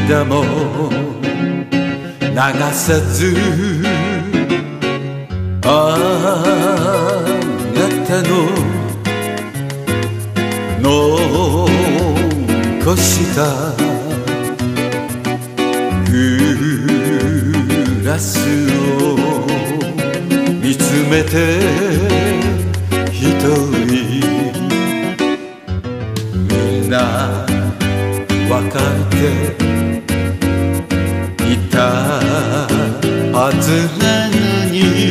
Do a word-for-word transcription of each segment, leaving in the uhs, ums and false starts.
涙も流さずあなたの残したグラスを見つめて一人みんな分かっていたはずなのに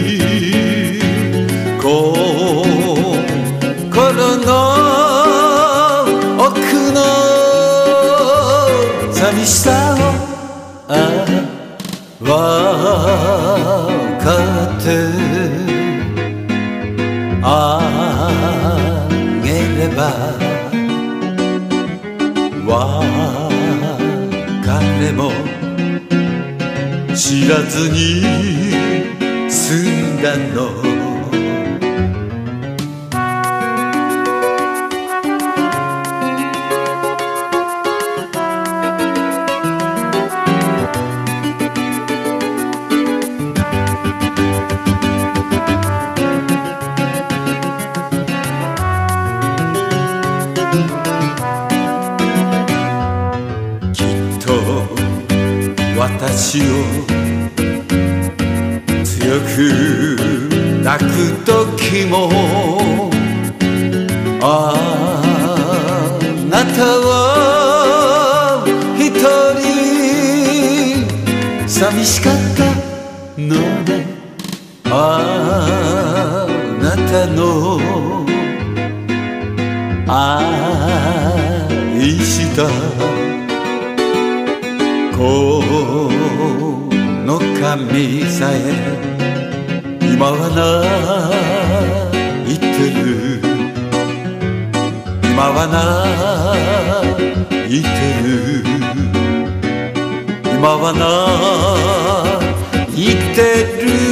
心の奥の寂しさをあ分かってあげれば別れも知らずに済んだの私を強く抱く時もあなたは一人寂しかったのねあなたの愛したこの髪さえ今は泣いてる今は泣いてる今は泣いてる